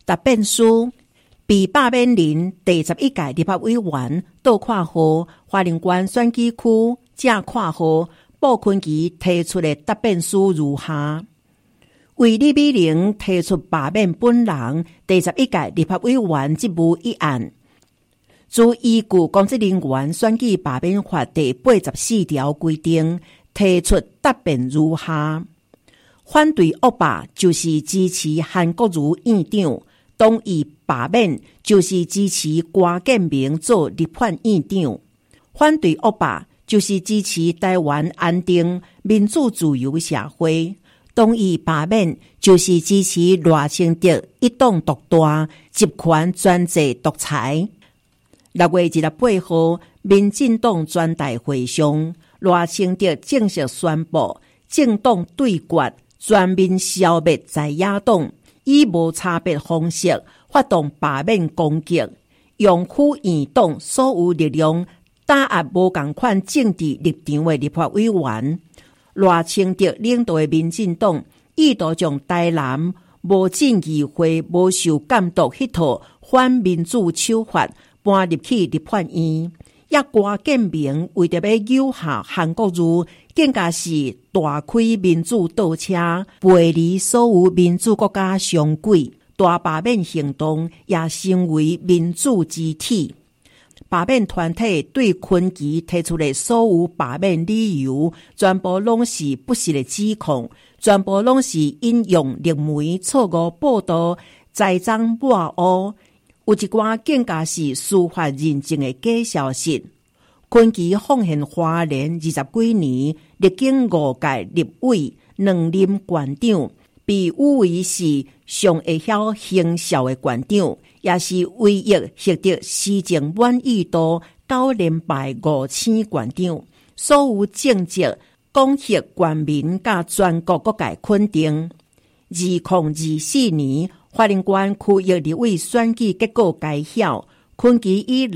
答辩书被罢免人第11届立法委员倒括号花莲县选举区正括号布坤基提出的答辩书如下：为李美玲提出罢免本人第11届立法委员职务一案，自依据《公职人员选举罢免法》第84条规定，提出答辩如下：反对恶罢就是支持韩国瑜院长，同意罢免就是支持郭建明做立法院长。反对恶罢就是支持台湾安定民主自由社会，同意罢免就是支持赖清德一党独大、集权专制独裁。6月28号，民进党全代会上，赖清德正式宣布，政党对决全面消灭在野党，以无差别方式发动罢免攻击，用府院党所有力量打压无同款政治立场的立法委员。赖清德领导的民进党意图将台南无证议会无受监督迄套反民主手法搬入去立法院，也郭建明为着要诱吓韩国瑜，更加是大开民主倒车，背离所有民主国家常轨。大罢免行动也成为民主之体。罢免团体对坤基提出的所有罢免理由，全部拢是不实的指控，全部拢是引用立媒错误报道，栽赃抹污，有一寡更加是司法认证的假消息。坤基奉献花莲20几年，历经5届立委、2任县长，被誉为是上会晓行销的县长，也是唯一获得施政满意度9连败5星县长。所有政绩广获全民甲全国各界肯定。2024年花莲县区域立委选举结果揭晓，坤基以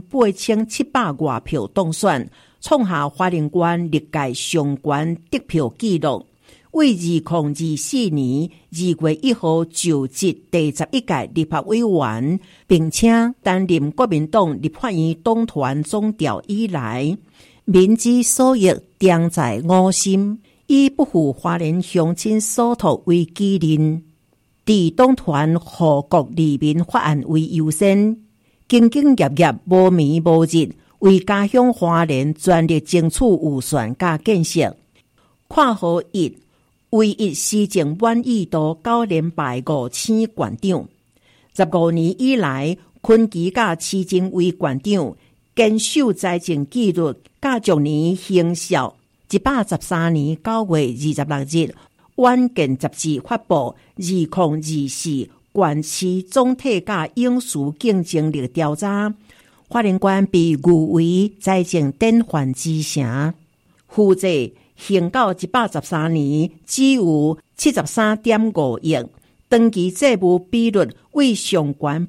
68700外票当选，创下花莲县历届上悬得票纪录。为2024年2月1号就职第11届立法委员，并且担任国民党立法院党团总调以来，民之所欲，定在我心，以不负花莲乡亲所托为己任，伫党团护国利民法案为优先，兢兢业业无眠无日，为家乡花莲全力争取预算甲建设。括号1，唯一施政满意度9连败5星县长。15年以来，坤基甲市政为县长，坚守财政纪律，甲逐年行效。113年9月26日，远见杂志发布2024县市总体甲永续竞争力调查，花莲县被誉为财政典范之城，负债行到113年只有 73.5 亿，长期债务比率为上悬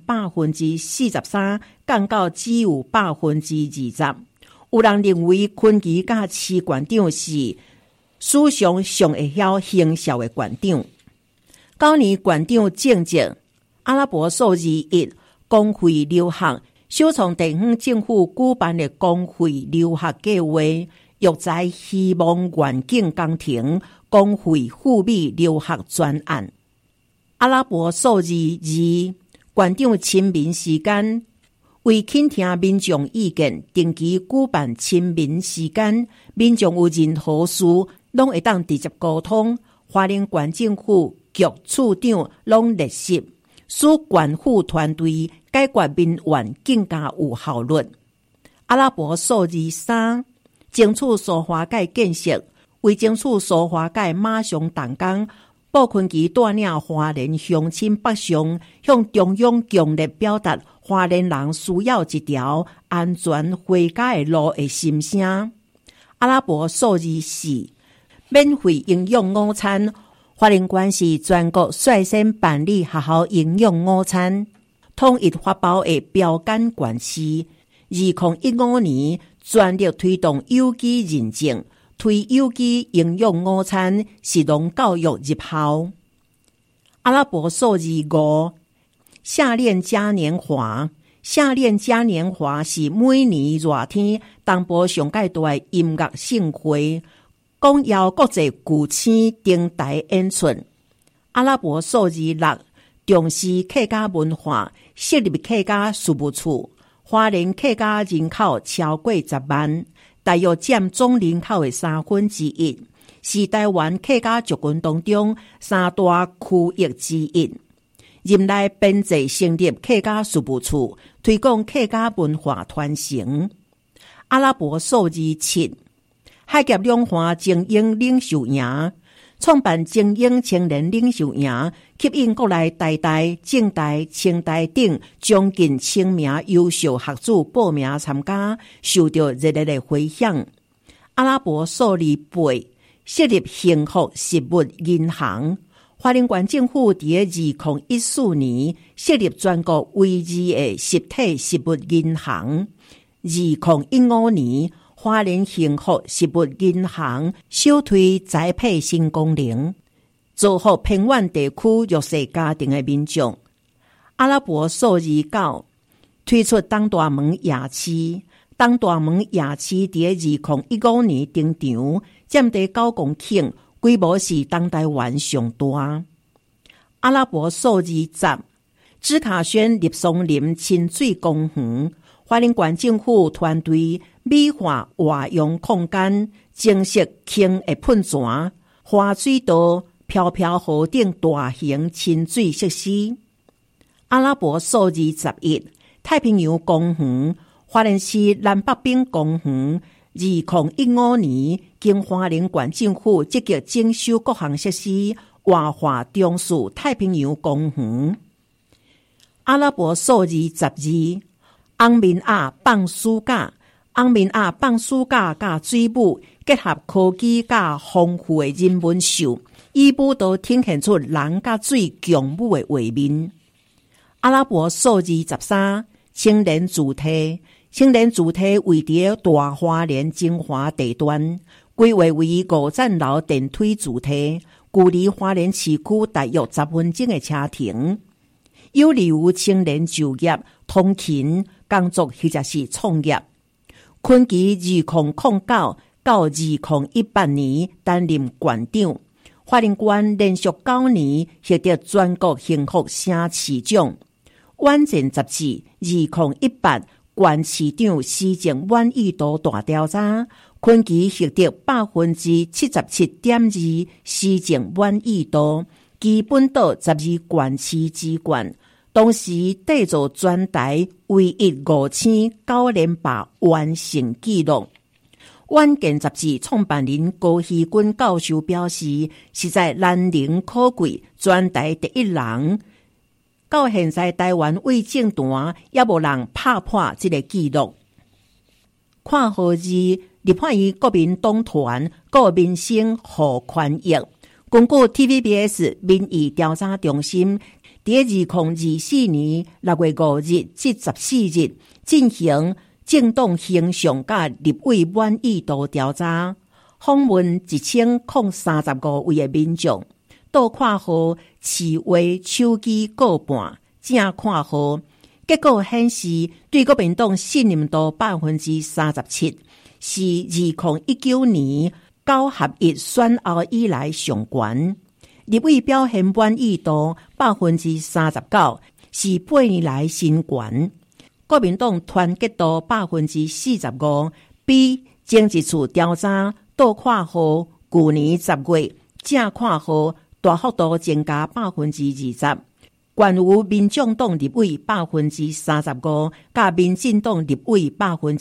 43%， 降到只有 20%。有人认为坤基甲市县长是史上上会晓行销的县长。9年县长政绩，阿拉伯数字1，公费留学，首创地方政府举办的公费留学计划，育才希望愿景工程公费赴美留学专案。阿拉伯数字2，县长亲民时间，为倾听民众意见，定期举办亲民时间，民众有任何事拢会当直接沟通，花莲县政府局处长拢列席，使县府团队解决民怨更加有效率。阿拉伯数字3，争取苏花改建设，为争取苏花改马上动工，布坤基带领花莲乡亲北上，向中央强烈表达花莲人需要一条安全回家的路的心声。阿拉伯数字4，免费营养午餐，花莲县是全国率先办理学校营养午餐，统一发包的标杆县市。2015年全力推动有机认证，推有机营养午餐，食农教育入校。阿拉伯数字5， 夏练嘉年华。夏练嘉年华是每年热天东部上界大的音乐盛会，广邀国际巨星登台演出。阿拉伯数字6重视客家文化，设立客家事务处。花莲客家人口超过10万，大约占总人口的1/3，是台湾客家族群当中3大区域之一。任内编制成立客家事务处，推广客家文化传承。阿拉伯数字7，海峡两岸精英领袖营，创办精英青年领袖营，吸引国内台大、政大、清大等将近1000名优秀学子报名参加，受到热烈的回响。阿拉伯数字8，设立幸福食物银行。花莲县政府在2014年设立全国唯二的实体食物银行。2015年，花莲幸福食物银行首推宅配新功能，造福偏远地区弱势家庭的民众。阿拉伯数字9，推出东大门夜市。东大门夜市在2015年登场，占地9公顷。规模是东台湾上大。阿拉伯数字10，芝卡轩立松林亲水公园。花莲县政府团队美化活用空间，正式轻的喷泉、花水道、飘飘河等大型亲水设施。阿拉伯数字11，太平洋公园。花莲市南北滨公园。2015年，经花莲县政府积极整修各项设施，活化中树太平洋公园。阿拉伯数字12，翁面亚放暑假。翁面亚放暑假甲水舞结合科技甲丰富的人文秀，以舞蹈呈现出人甲水共舞的画面。阿拉伯数字13，青年主题。青年主题位伫大花莲精华地段，规划为5层楼电梯主题，距离花莲市区大约10分钟的车程，有利于青年就业、通勤、工作或者是创业。坤基2009到2018年担任县长，花莲县连续9年获得全国幸福城市奖。完整杂志2018。县市长施政满意度大调查，坤基获得77.2%施政满意度，基本岛12县市之冠，同时缔造全台唯一5900连霸完成纪录。远见杂志创办人高希君教授表示，实在难能可贵，全台第一人。到现在，台湾卫政坛也无人拍破这个纪录。看好字，立法院国民党团国民生何权益？根据 TVBS 民意调查中心，在2024年6月5日至14日进行政党形象甲立委满意度调查，访问1035位的民众。倒看好市话手机过半，正看好。结果显示，对国民党信任度37%，是2019年9合1选后以来上悬。立委表现满意度39%，是8年来新悬。国民党团结度45%，比前一次调查倒看好去年10月正看好。大幅度增加20%，关于民众党立委35%，甲民进党立委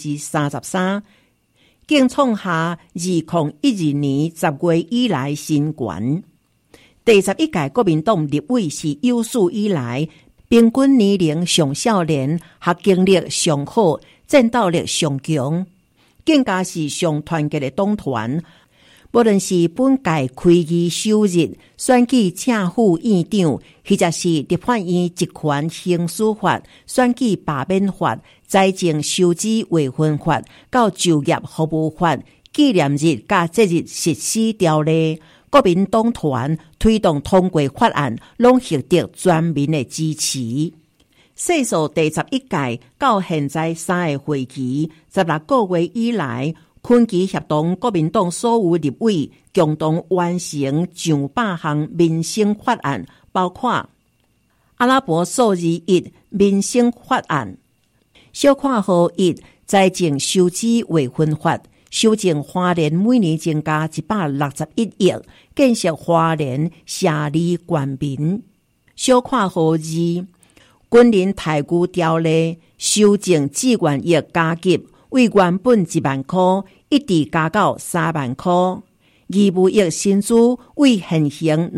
33%，竟创下2012年10月以来新悬。第11届国民党立委是有史以来平均年龄上少年、学经历上好、战斗力上强，更加是上团结的党团。无论是本届开议首日选举正副院长，或者是立法院职权行使法、选举罢免法、财政收支维分法到就业服务法、纪念日甲节日实施条例，国民党团推动通过法案，拢获得全民的支持。 细数第11届到现在3个会期16个月以来，昆基协同国民党所有立委共同完成上百项民生法案，包括阿拉伯数字1民生法案、小括号1财政收支划分法，修正花莲每年增加161亿，建设花莲社里全民。小括号2军人待遇条例，修正志愿役加级，为原本1万块一直加到3万块。义务役薪资为现行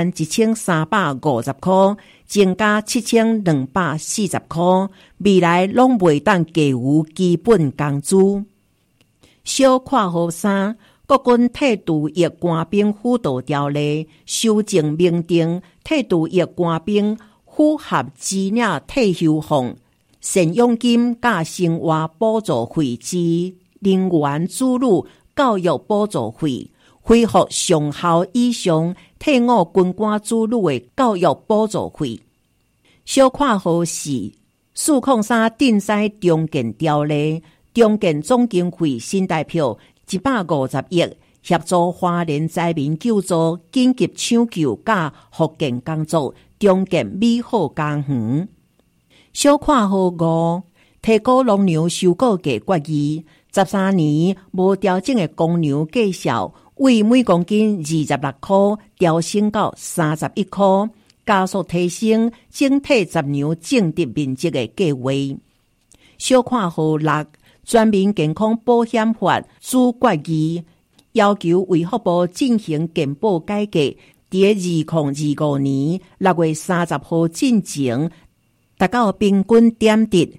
21,350块，增加7,240块，未来拢袂当低于基本工资。小括号3国军退伍役官兵辅导条例，修正明定退伍役官兵符合资领退休俸、赡养金甲生活补助费之人员子女教育补助费，恢复上校以上退伍军官子女的教育补助费。小括号4 403定西中建条例，中建总经费新台币150亿，协助花莲灾民救助、紧急抢救甲复健工作，中建美好家园。小括号5提高农粮收购价决议，13年无调整的公粮价数，为每公斤26块调升到31块，加速提升整体杂粮种植面积的计划。小括号6全民健康保险法主决议，要求卫福部进行健保改革，在2025年6月30號進前，達到平均點值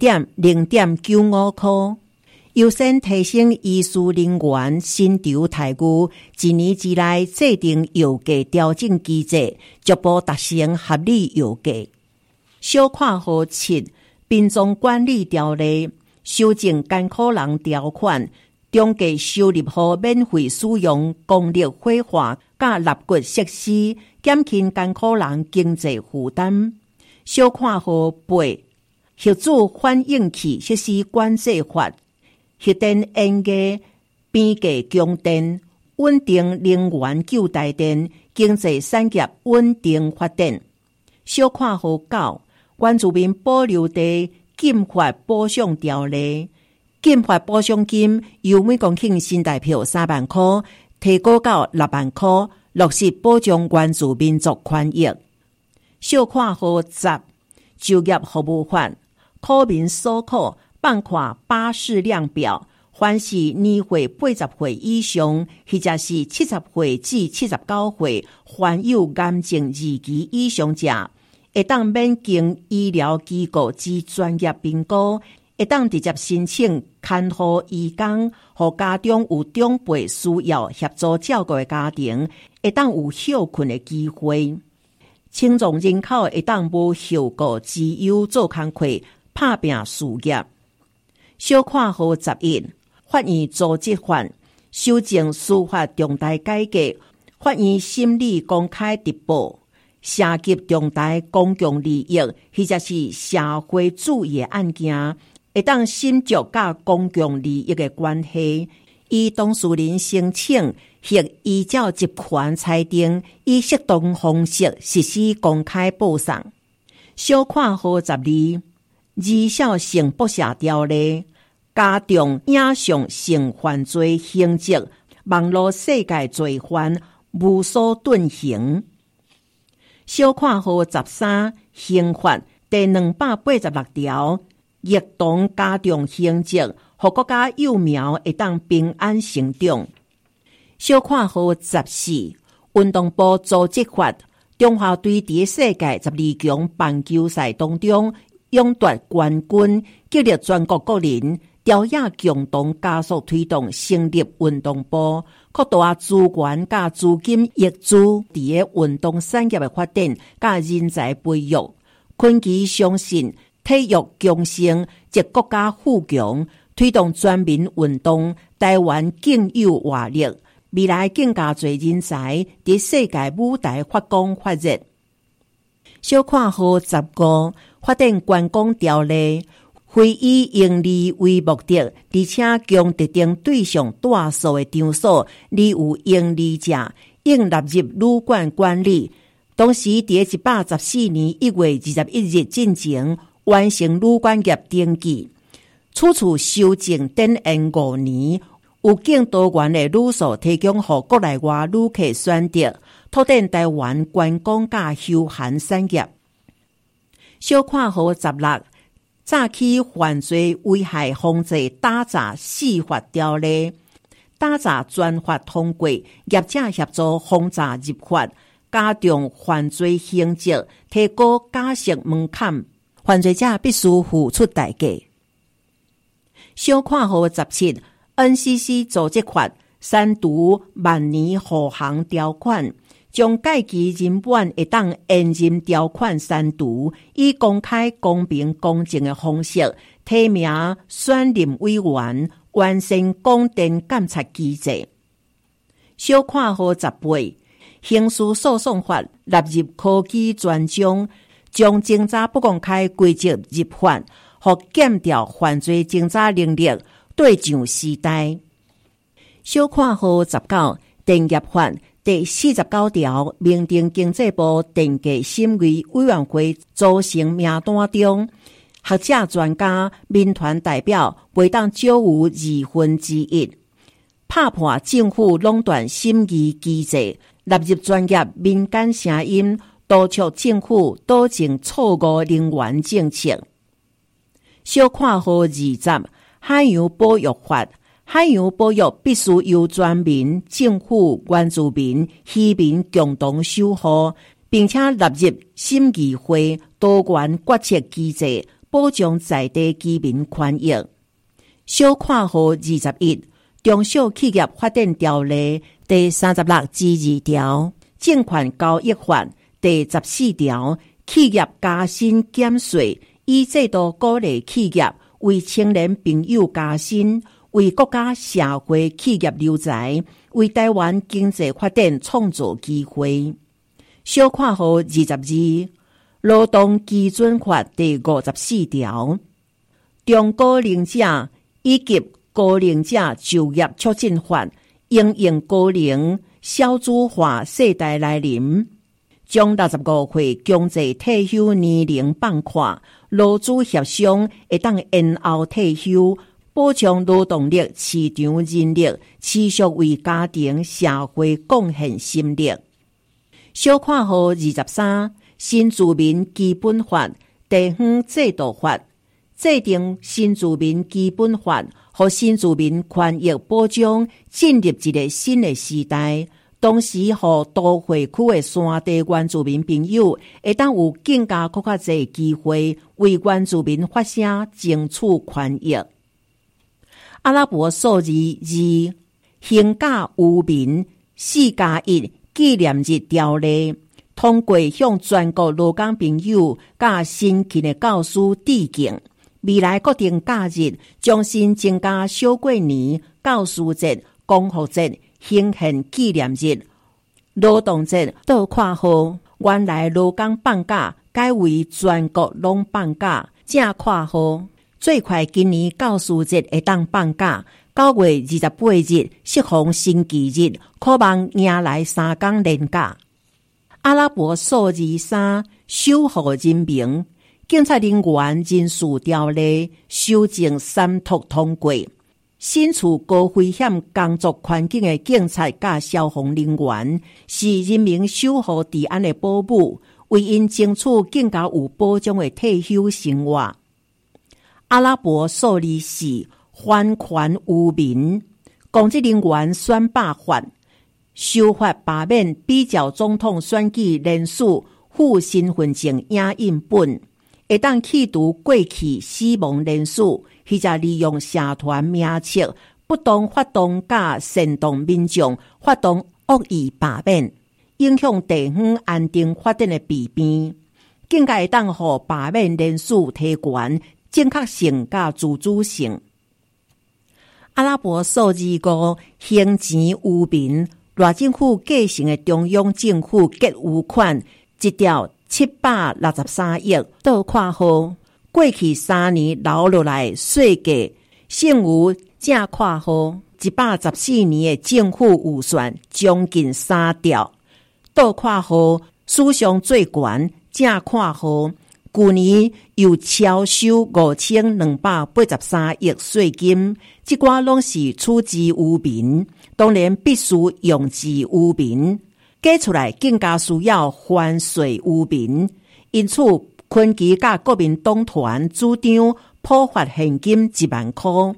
1.0.95塊。優先提升醫師人員薪酬待遇，1年之內制定藥價調整機制，逐步達成合理藥價。小括號7殯葬管理條例，修正艱苦人條款，中計收入後免費使用公立火化甲納骨設施，減輕艱苦人經濟負擔。小括號8核子反應器設施管制法，核電煙價邊價強電，穩定能源救台電，經濟產業穩定發展。小括號9原住民保留地禁法補償條例，禁法補償金由每公頃新台幣3萬塊提高到6萬塊，落實保障原住民族權益。小括號10就業服務法，苦民所苦，辦卡巴士量表，凡是年歲80歲以上，或者是70歲至79歲，患有癌症二期以上者，會當免經醫療機構之專業評估，會當直接申請看護移工，和家中有長輩需要協助照顧的家庭，會當有休困的機會。青壯人口會當無受過自由做工課，拍拼事業。小括號11法院組織法，修正司法重大改革，法院審理公開直播，涉及重大公共利益或者是社會主義的案件，會當審酌甲公共利益的關係，以當事人申請或依照職權裁定，以適當方式實施公開報送。小括號12兒少性剝削條例，加重影像性犯罪刑責，網絡世界罪犯無所遁形。小括號13刑法第286條，亦當加重刑責，讓國家幼苗會當平安成長。小括號14運動部組織法，中華隊在世界12強棒球賽當中勇奪冠軍，激勵全國國人朝野共同加速推動成立運動部，擴大資源甲資金挹注佇個運動產業的發展甲人才培育。昆基相信體育強盛即國家富強，推動全民運動，台灣更有活力，未來更加多人才佇世界舞台發光發熱。小括號15 发展观光条例，非以盈利为目的，而且将特定对象大数的场所，拟有盈利者应纳入旅馆管理。同时，伫114年1月21日进前完成旅馆业登记。此次修正展延5年，有更多元的旅宿提供予国内外旅客选择，拓展台湾观光甲休闲产业。小看号16早期犯罪危害防治打诈司法条例，打诈专法通过，业者协助防诈入法，加重犯罪刑责，提高假释门槛，犯罪者必须付出代价。小看号17 NCC 组织法删除万年护航条款，将该期人本会当延任条款删除，以公开、公平、公正的方式提名选任委员，完善广电监察机制。小看号18刑事诉讼法纳入科技专章，将侦查不公开规则入法，和减掉犯罪侦查能力对上时代。小看号19电业法第49条明定经济部电价审议委员会组成名单中，学者专家民团代表袂当少于1/2，拍破政府垄断审议机制，纳入专业民间声音，督促政府导正错误能源政策。小看号20海洋保育法，海洋保育必须由全民、政府、原住民、渔民共同守护，并且纳入审议会多元决策机制，保障在地居民权益。小看号21中小企业发展条例第36之2条，证券交易法第14条，企业加薪减税，以制度鼓励企业为青年朋友加薪，为国家社会企业留才，为台湾经济发展创造机会。小看号22劳动基准法第54条，中高龄者以及高龄者就业促进法，因应高龄少子化世代来临，将65岁强制退休年龄放宽，劳资协商会当延后退休，保障劳动力市场人力持续为家庭社会贡献心力。小看号23新住民基本法地方制度法，制定新住民基本法，和新住民权益保障进入一个新的时代。同时，和都会区的山地原住民朋友会当有更加更较侪机会为原住民发声，争取权益。阿拉伯数字2刑假渔民4+1纪念日条例通过，向全国劳工朋友甲辛勤的教师致敬。未来国定假日将新增加小过年、教师节、光复节、行宪纪念日、劳动节倒括号，原来劳工放假改为全国拢放假，正括号。最快今年教师节会当放假，9月28日适逢星期日，可望迎来3天连假。阿拉伯数字3守护人民警察人员人事条例修正3读通过，身处高危险工作环境的警察甲消防人员是人民守护治安的保姆，为因争取更加有保障的退休生活。阿拉伯数字4还权于民，公职人员选罢法修法罢免比照总统选举人数附身份证影印本，会当去除过去死亡人数，或者利用社团名册不当发动甲煽动民众发动恶意罢免，影响地方安定发展的弊病，更加会当互罢免人数提悬正确性甲自主性。阿拉伯数字5行钱于民，赖政府继承的中央政府结余款1条 763亿。倒看好过去3年留落来税价，剩余正看好114年的政府预算将近3兆。倒看好史上最悬，正看好去年又超收5283亿税金，这寡拢是出自于民，当然必须用之于民，加出来更加需要还税于民。因此，昆基甲国民党团主张普发现金1万块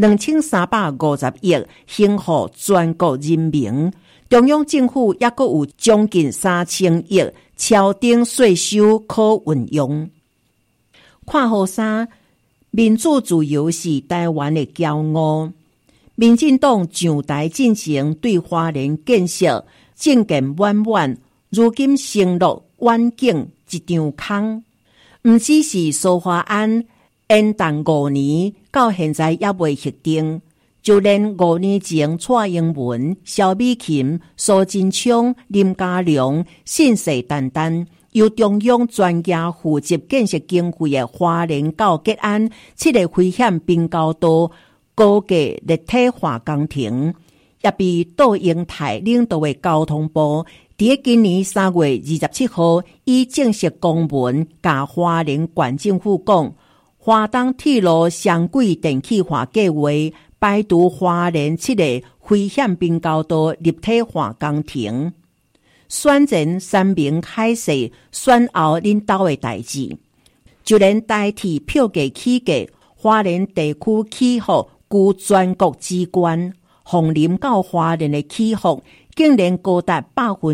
，2350亿兴予全国人民。中央政府也阁有将近3000亿超顶税收可运用。看好3，民主自由是台湾的骄傲。民进党上台进行对花莲建设，政见满满，如今承诺远景一场空。毋只是苏花安延宕5年，到现在也未核定。就连5年前蔡英文、萧美琴、苏贞昌、林佳龙信誓旦旦，由中央专家负责建设经费的花莲到吉安7个危险滨高度高架立体化工程，也被杜英泰领导的交通部在今年3月27号以正式公文甲花莲县政府讲，花东铁路双轨电气化计划摆渡花莲7个危险滨高度立体化工程。选前3明海誓，选后领导的代志，就连代替票价起价，花莲地区起伏居全国之冠，凤林到花莲的起伏竟然高达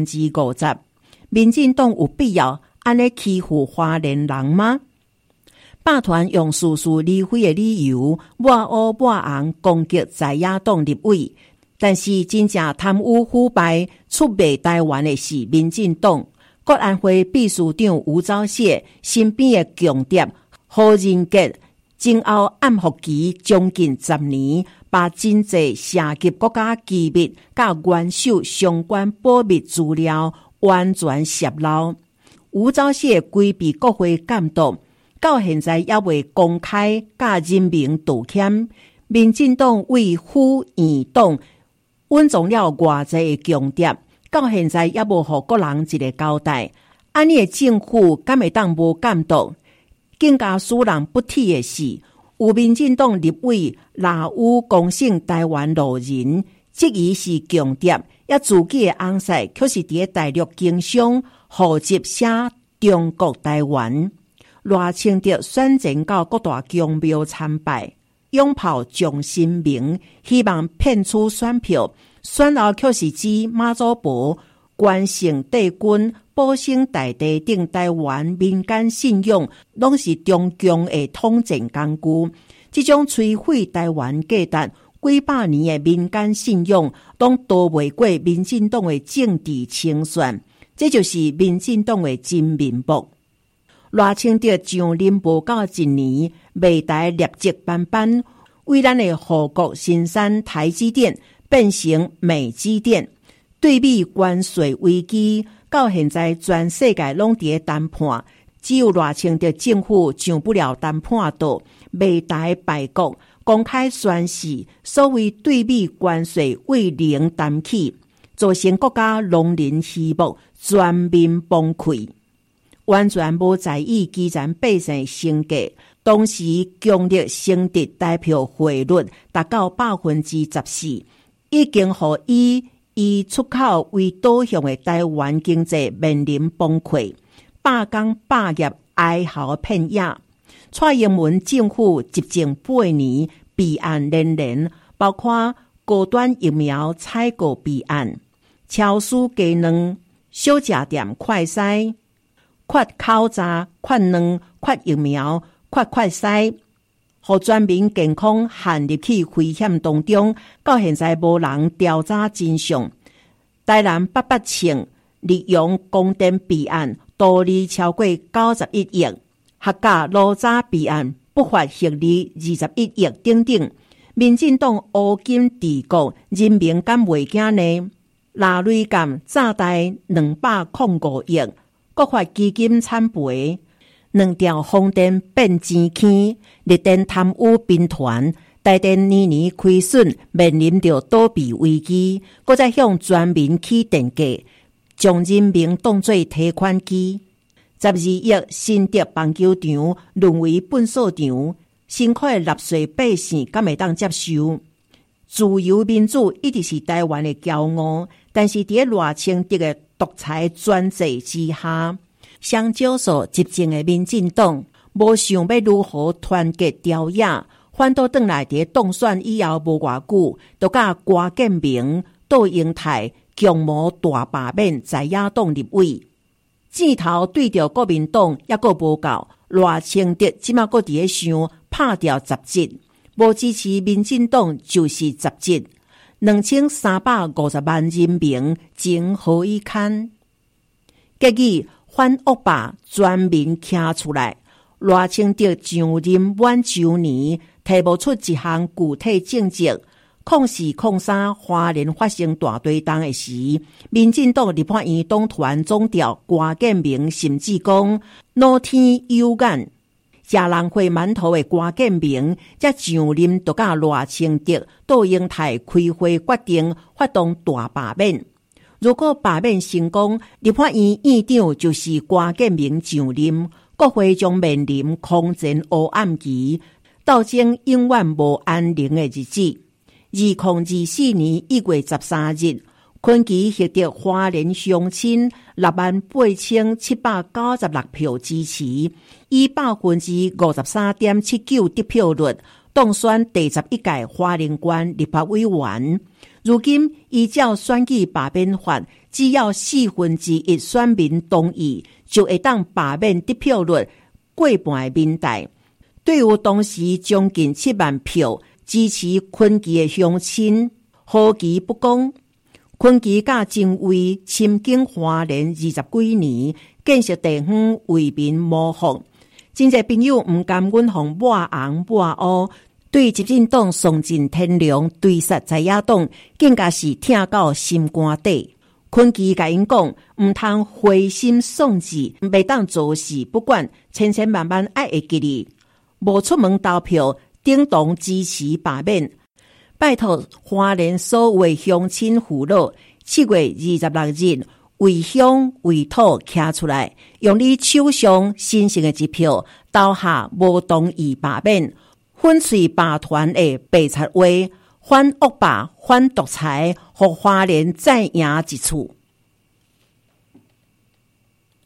50%。民进党有必要安尼欺负花莲人吗？霸团用事事理非的理由，抹黑抹红攻击在野党立委，但是真正贪污腐败出卖台湾的是民进党。国安会秘书长吴钊燮身边的强谍何仁杰，前后暗伏期将近10年，把真济涉及国家机密甲元首相关保密资料完全泄露。吴钊燮规避国会监督，到现在也未公开甲人民道歉。民进党为虎验党，稳重了偌济的强谍，到现在也无互国人一个交代。安尼的政府敢会当无监督？更加使人不铁的是，有民进党立委拿有公省台湾路人，质疑是强谍，也自己的翁婿却是伫大陆经商，户籍写中国台湾。赖清德选前到各大宫庙参拜，拥抱蒋新明，希望骗取选票，选后却是指马祖婆、关圣帝君、保生大帝等台湾民间信仰，拢是中共的统战工具。这种摧毁台湾价值几百年的民间信仰，拢逃袂过民进党的政治清算。这就是民进党的真面目。赖清德上任不到1年，美台劣迹斑斑，为咱的护国神山台积电变成美积电。对美关税危机到现在，全世界拢伫谈判，只有赖清德政府上不了谈判桌，美台败国，公开宣示所谓对美关税为零谈起，造成国家龙人希望，全面崩溃。完全无在意基层百姓生计，当时强力升值台票汇率达到14%，已经互以出口为导向的台湾经济面临崩溃，百工百业哀嚎遍野。蔡英文政府执政8年，弊案连连，包括高端疫苗采购弊案、超市鸡卵、小吃店快筛、缺口罩、缺卵、缺疫苗、缺快筛，互全民健康陷入去危险当中。到现在无人调查真相。台南800千利用供电弊案，独利超过91亿，客家罗渣弊案不法获利21亿等等。民进党乌金治国，人民敢袂惊呢？纳瑞港炸贷205亿。 国发基金惨赔，2条风电变钱坑，绿电贪污兵团，台电年年亏损，面临着倒闭危机，搁再向全民起电价，将人民当作提款机。12亿新竹棒球场沦为粪扫场，辛苦的纳税百姓敢会当接受？自由民主一直是台湾的骄傲，但是伫赖清德的独裁专制之下，上少数执政的民进党无想要如何团结调野，反倒转来伫当选以后无偌久，就甲郭建明、杜英泰强模大罢免在野党立委。箭头对着国民党还阁无够，赖清德即马阁伫咧想拍掉杂质，无支持民进党就是杂质。2350万人民情何以堪？结果反恶霸全民站出来，赖清德上任满周年，提不出一项具体政策。04、03花莲发生大堆动的时，民进党立法院党团总调郭建明甚至讲老天有眼，食人血馒头的郭建明，才上任就甲赖清德、杜英泰开会决定发动大罢免。如果罢免成功，立法院院长就是郭建明上任，国会将面临空前黑暗期，斗争永远无安宁的日子。2024年1月13日，坤基获得花莲乡亲68796票支持，以 53.79% 得票率当选第11届花莲县立法委员。如今依照选举罢免法，只要1/4选民同意，就会当罢免得票率过半的民代。对于当时将近7万票支持坤基的乡亲，好奇不讲。坤基甲正为深耕花莲20几年，建设地方为民谋福。真侪朋友毋甘阮红抹红抹乌，对执政党丧尽天良，对杀在野党，更加是疼到心肝底。坤基甲因讲，毋通灰心丧志，袂当坐视不管，千千万万爱会记哩。无出门投票，顶同支持罢免，拜托花莲所有乡亲父老，7月26日为乡为土站出来，用你手上神圣的一票投下无同意罢免，粉碎霸团的白贼话，反恶霸反独裁，互花莲再赢一次。